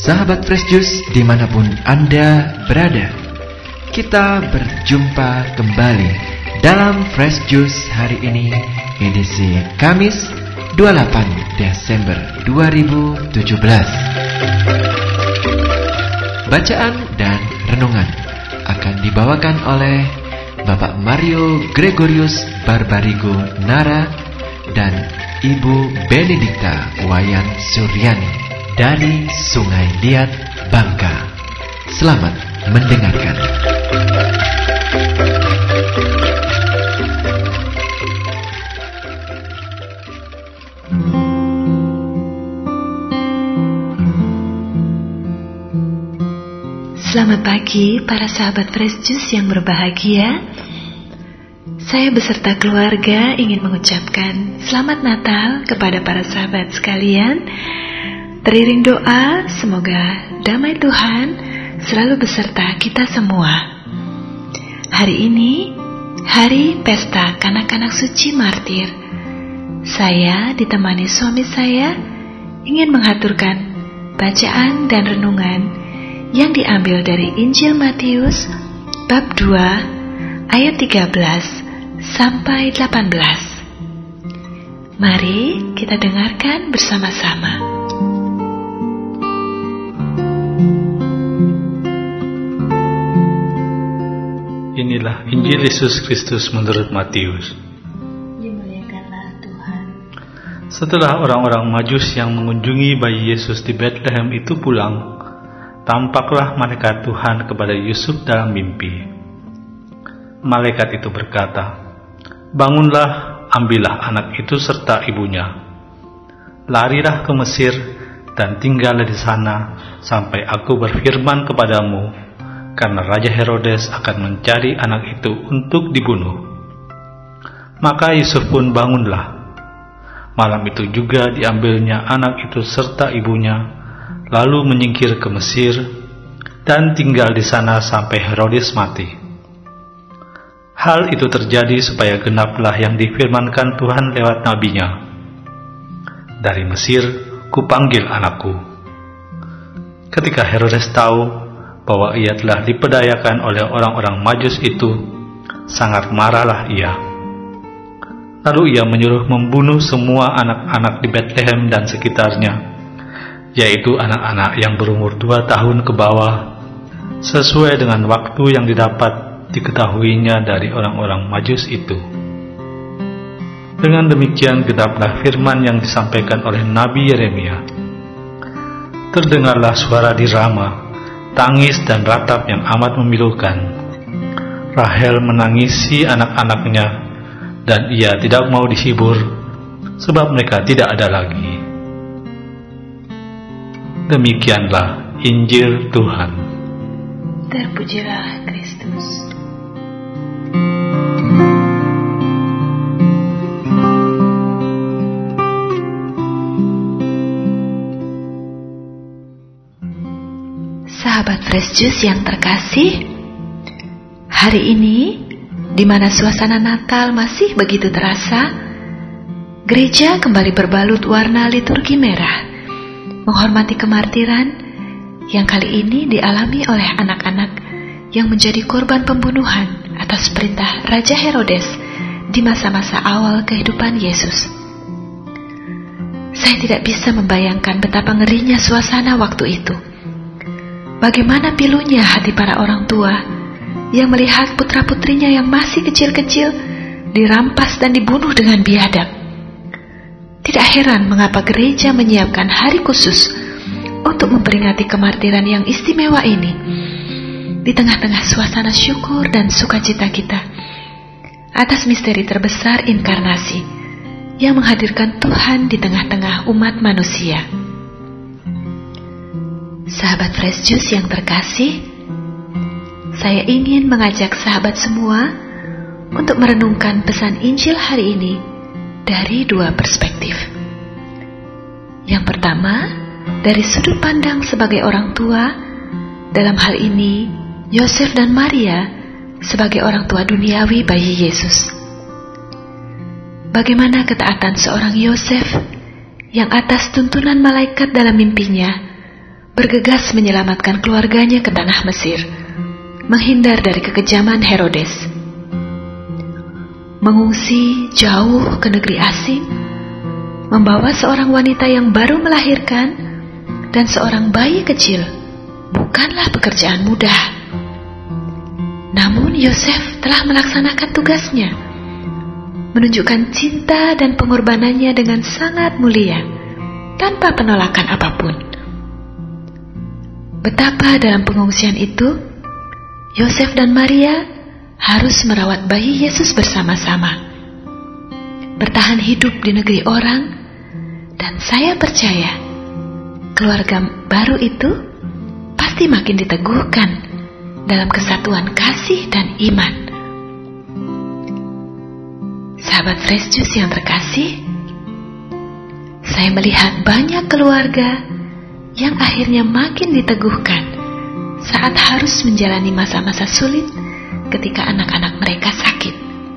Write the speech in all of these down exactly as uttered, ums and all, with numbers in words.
Sahabat Fresh Juice dimanapun Anda berada, kita berjumpa kembali dalam Fresh Juice hari ini, edisi Kamis dua puluh delapan Desember dua ribu tujuh belas. Bacaan dan renungan akan dibawakan oleh Bapak Mario Gregorius Barbarigo Nara dan Ibu Benedikta Wayan Suryani dari Sungai Liat, Bangka. Selamat mendengarkan. Selamat pagi para sahabat Fresh Juice yang berbahagia. Saya beserta keluarga ingin mengucapkan Selamat Natal kepada para sahabat sekalian. Teriring doa, semoga damai Tuhan selalu beserta kita semua. Hari ini, hari pesta kanak-kanak suci martir. Saya ditemani suami saya ingin mengaturkan bacaan dan renungan yang diambil dari Injil Matius bab dua ayat tiga belas sampai delapan belas. Mari kita dengarkan bersama-sama. Inilah Injil Yesus Kristus menurut Matius. Dimuliakanlah Tuhan. Setelah orang-orang Majus yang mengunjungi bayi Yesus di Betlehem itu pulang, tampaklah malaikat Tuhan kepada Yusuf dalam mimpi. Malaikat itu berkata, "Bangunlah, ambillah anak itu serta ibunya. Larilah ke Mesir dan tinggallah di sana sampai aku berfirman kepadamu, karena Raja Herodes akan mencari anak itu untuk dibunuh." Maka Yusuf pun bangunlah. Malam itu juga diambilnya anak itu serta ibunya, lalu menyingkir ke Mesir dan tinggal di sana sampai Herodes mati. Hal itu terjadi supaya genaplah yang difirmankan Tuhan lewat nabinya, "Dari Mesir kupanggil anakku." Ketika Herodes tahu bahwa ia telah dipedayakan oleh orang-orang Majus itu, sangat marahlah ia. Lalu ia menyuruh membunuh semua anak-anak di Betlehem dan sekitarnya, yaitu anak-anak yang berumur dua tahun ke bawah, sesuai dengan waktu yang didapat diketahuinya dari orang-orang Majus itu. Dengan demikian genaplah firman yang disampaikan oleh Nabi Yeremia. Terdengarlah suara di Rama, tangis dan ratap yang amat memilukan. Rahel menangisi anak-anaknya, dan ia tidak mau dihibur, sebab mereka tidak ada lagi. Demikianlah Injil Tuhan. Terpujilah Kristus. Sahabat Fresh Juice yang terkasih, hari ini di mana suasana Natal masih begitu terasa, gereja kembali berbalut warna liturgi merah, menghormati kemartiran yang kali ini dialami oleh anak-anak yang menjadi korban pembunuhan atas perintah Raja Herodes di masa-masa awal kehidupan Yesus. Saya tidak bisa membayangkan betapa ngerinya suasana waktu itu. Bagaimana pilunya hati para orang tua yang melihat putra-putrinya yang masih kecil-kecil dirampas dan dibunuh dengan biadab. Tidak heran mengapa gereja menyiapkan hari khusus untuk memperingati kemartiran yang istimewa ini di tengah-tengah suasana syukur dan sukacita kita atas misteri terbesar inkarnasi yang menghadirkan Tuhan di tengah-tengah umat manusia. Sahabat Fresh Juice yang terkasih, saya ingin mengajak sahabat semua untuk merenungkan pesan Injil hari ini dari dua perspektif. Yang pertama, dari sudut pandang sebagai orang tua, dalam hal ini Yosef dan Maria sebagai orang tua duniawi bayi Yesus. Bagaimana ketaatan seorang Yosef yang atas tuntunan malaikat dalam mimpinya bergegas menyelamatkan keluarganya ke tanah Mesir, menghindar dari kekejaman Herodes. Mengungsi jauh ke negeri asing, membawa seorang wanita yang baru melahirkan dan seorang bayi kecil, bukanlah pekerjaan mudah. Namun Yosef telah melaksanakan tugasnya, menunjukkan cinta dan pengorbanannya dengan sangat mulia, tanpa penolakan apapun. Betapa dalam pengungsian itu, Yosef dan Maria harus merawat bayi Yesus bersama-sama, bertahan hidup di negeri orang, dan saya percaya keluarga baru itu pasti makin diteguhkan dalam kesatuan kasih dan iman. Sahabat Fresh Juice yang terkasih, saya melihat banyak keluarga yang akhirnya makin diteguhkan saat harus menjalani masa-masa sulit ketika anak-anak mereka sakit.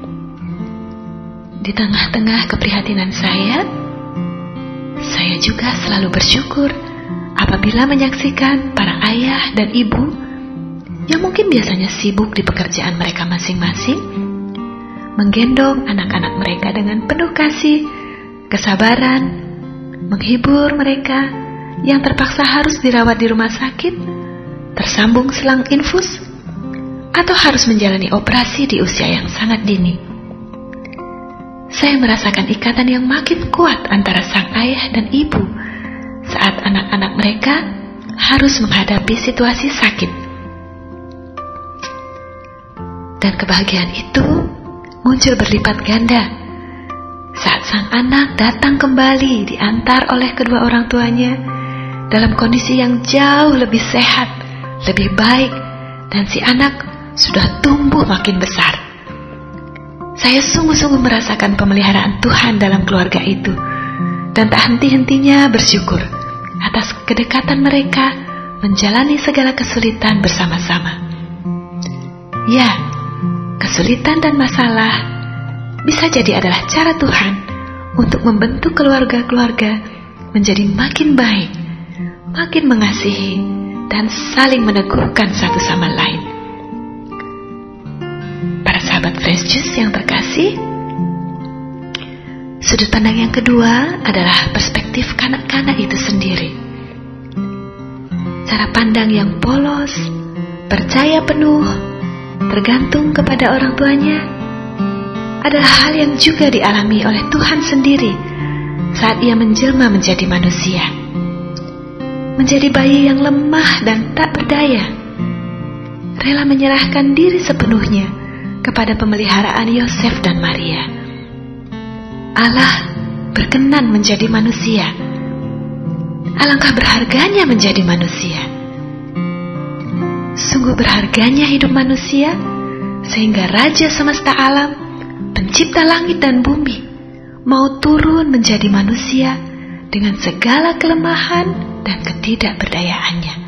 Di tengah-tengah keprihatinan saya, saya juga selalu bersyukur apabila menyaksikan para ayah dan ibu yang mungkin biasanya sibuk di pekerjaan mereka masing-masing, menggendong anak-anak mereka dengan penuh kasih, kesabaran, menghibur mereka yang terpaksa harus dirawat di rumah sakit, tersambung selang infus, atau harus menjalani operasi di usia yang sangat dini. Saya merasakan ikatan yang makin kuat antara sang ayah dan ibu saat anak-anak mereka harus menghadapi situasi sakit. Dan kebahagiaan itu muncul berlipat ganda saat sang anak datang kembali diantar oleh kedua orang tuanya dalam kondisi yang jauh lebih sehat, lebih baik, dan si anak sudah tumbuh makin besar. Saya sungguh-sungguh merasakan pemeliharaan Tuhan dalam keluarga itu, dan tak henti-hentinya bersyukur atas kedekatan mereka menjalani segala kesulitan bersama-sama. Ya, kesulitan dan masalah bisa jadi adalah cara Tuhan untuk membentuk keluarga-keluarga menjadi makin baik, makin mengasihi, dan saling meneguhkan satu sama lain. Para sahabat Fresh Juice yang terkasih, sudut pandang yang kedua adalah perspektif kanak-kanak itu sendiri. Cara pandang yang polos, percaya penuh, tergantung kepada orang tuanya, adalah hal yang juga dialami oleh Tuhan sendiri saat ia menjelma menjadi manusia, menjadi bayi yang lemah dan tak berdaya, rela menyerahkan diri sepenuhnya kepada pemeliharaan Yosef dan Maria. Allah berkenan menjadi manusia. Alangkah berharganya menjadi manusia. Sungguh berharganya hidup manusia, sehingga Raja semesta alam, pencipta langit dan bumi, mau turun menjadi manusia dengan segala kelemahan dan ketidakberdayaannya.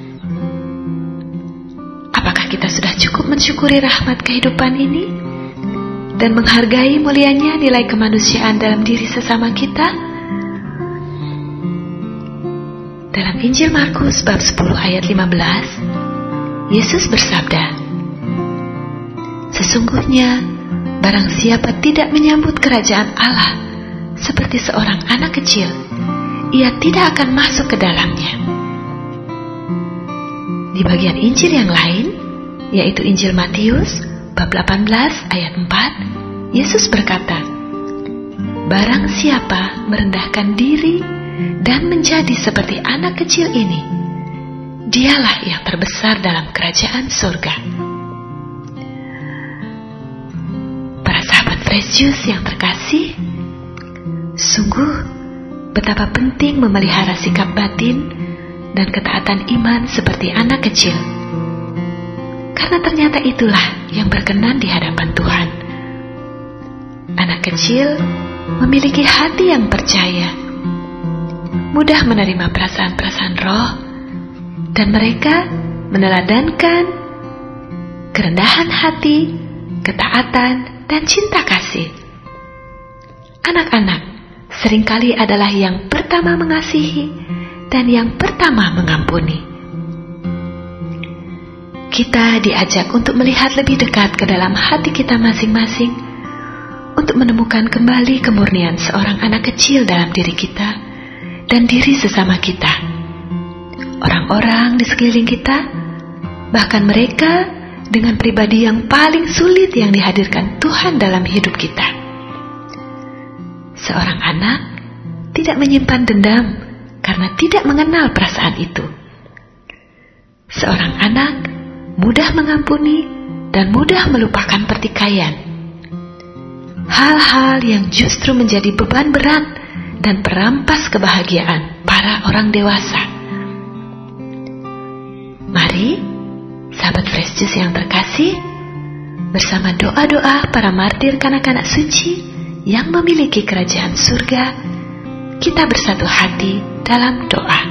Apakah kita sudah cukup mensyukuri rahmat kehidupan ini dan menghargai mulianya nilai kemanusiaan dalam diri sesama kita? Dalam Injil Markus bab sepuluh ayat lima belas, Yesus bersabda, "Sesungguhnya barang siapa tidak menyambut kerajaan Allah seperti seorang anak kecil, ia tidak akan masuk ke dalamnya." Di bagian Injil yang lain, yaitu Injil Matius bab delapan belas ayat empat, Yesus berkata, "Barang siapa merendahkan diri dan menjadi seperti anak kecil ini, dialah yang terbesar dalam kerajaan surga." Para sahabat Fresh Juice yang terkasih, sungguh betapa penting memelihara sikap batin dan ketaatan iman seperti anak kecil, karena ternyata itulah yang berkenan di hadapan Tuhan. Anak kecil memiliki hati yang percaya, mudah menerima perasaan-perasaan roh, dan mereka meneladankan kerendahan hati, ketaatan, dan cinta kasih. Anak-anak seringkali adalah yang pertama mengasihi dan yang pertama mengampuni. Kita diajak untuk melihat lebih dekat ke dalam hati kita masing-masing, untuk menemukan kembali kemurnian seorang anak kecil dalam diri kita dan diri sesama kita. Orang-orang di sekeliling kita, bahkan mereka dengan pribadi yang paling sulit yang dihadirkan Tuhan dalam hidup kita. Seorang anak tidak menyimpan dendam karena tidak mengenal perasaan itu. Seorang anak mudah mengampuni dan mudah melupakan pertikaian. Hal-hal yang justru menjadi beban berat dan perampas kebahagiaan para orang dewasa. Mari, sahabat Fresh Juice yang terkasih, bersama doa-doa para martir kanak-kanak suci yang memiliki kerajaan surga, kita bersatu hati dalam doa.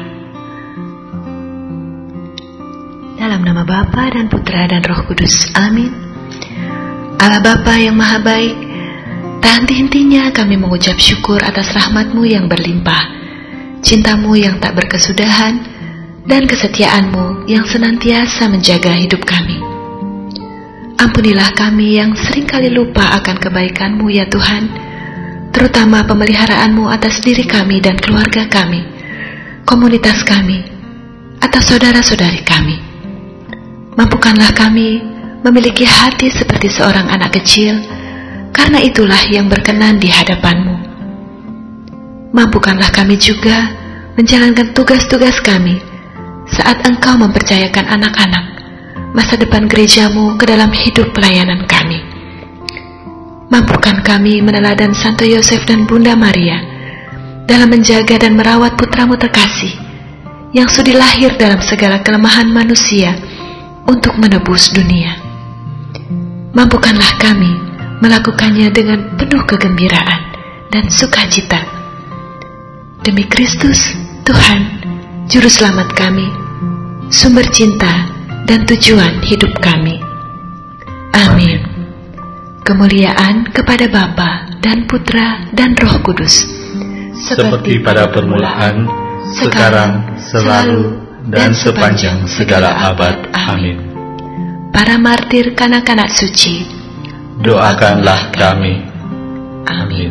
Dalam nama Bapa dan Putra dan Roh Kudus, amin. Allah Bapa yang maha baik, tak henti-hentinya kami mengucap syukur atas rahmat-Mu yang berlimpah, cinta-Mu yang tak berkesudahan, dan kesetiaan-Mu yang senantiasa menjaga hidup kami. Ampunilah kami yang seringkali lupa akan kebaikan-Mu ya Tuhan, terutama pemeliharaan-Mu atas diri kami dan keluarga kami, komunitas kami, atau saudara-saudari kami. Mampukanlah kami memiliki hati seperti seorang anak kecil, karena itulah yang berkenan di hadapan-Mu. Mampukanlah kami juga menjalankan tugas-tugas kami saat Engkau mempercayakan anak-anak masa depan gereja-Mu ke dalam hidup pelayanan kami. Mampukan kami meneladan Santo Yosef dan Bunda Maria dalam menjaga dan merawat putra-Mu terkasih yang sudi lahir dalam segala kelemahan manusia untuk menebus dunia. Mampukanlah kami melakukannya dengan penuh kegembiraan dan sukacita. Demi Kristus, Tuhan, Juru Selamat kami, sumber cinta dan tujuan hidup kami. Amin. Kemuliaan kepada Bapa dan Putra dan Roh Kudus, seperti pada permulaan, sekarang, selalu, dan sepanjang segala abad. Amin. Para martir kanak-kanak suci, doakanlah kami. Amin.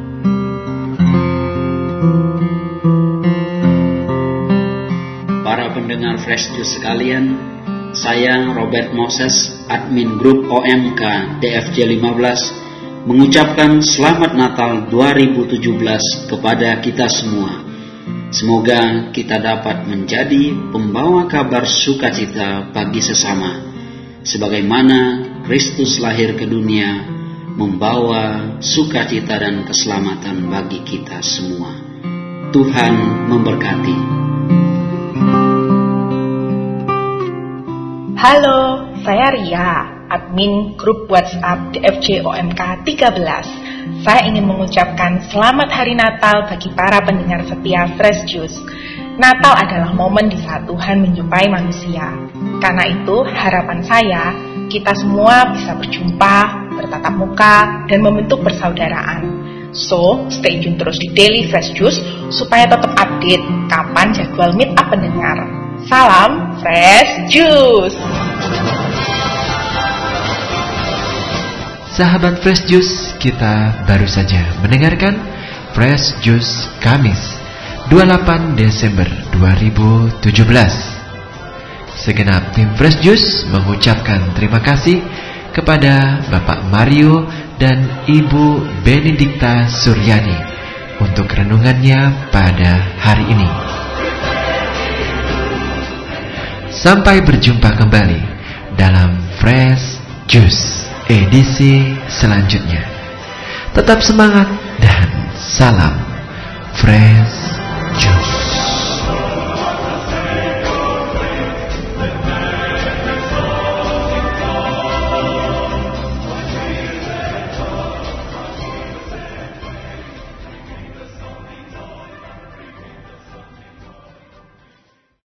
Para pendengar Fresh Juice sekalian, saya Robert Moses, admin grup O M K D F J lima belas, mengucapkan Selamat Natal dua ribu tujuh belas kepada kita semua. Semoga kita dapat menjadi pembawa kabar sukacita bagi sesama, sebagaimana Kristus lahir ke dunia, membawa sukacita dan keselamatan bagi kita semua. Tuhan memberkati. Halo, saya Ria, admin grup WhatsApp D F J O M K tiga belas. Saya ingin mengucapkan selamat hari Natal bagi para pendengar setia Fresh Juice. Natal adalah momen di saat Tuhan menjumpai manusia. Karena itu, harapan saya, kita semua bisa berjumpa, bertatap muka, dan membentuk persaudaraan. So, stay tune terus di Daily Fresh Juice supaya tetap update kapan jadwal meet up pendengar. Salam Fresh Juice. Sahabat Fresh Juice, kita baru saja mendengarkan Fresh Juice Kamis dua puluh delapan Desember dua ribu tujuh belas. Segenap tim Fresh Juice mengucapkan terima kasih kepada Bapak Mario dan Ibu Benedikta Suryani untuk renungannya pada hari ini. Sampai berjumpa kembali dalam Fresh Juice edisi selanjutnya. Tetap semangat dan salam Fresh Juice.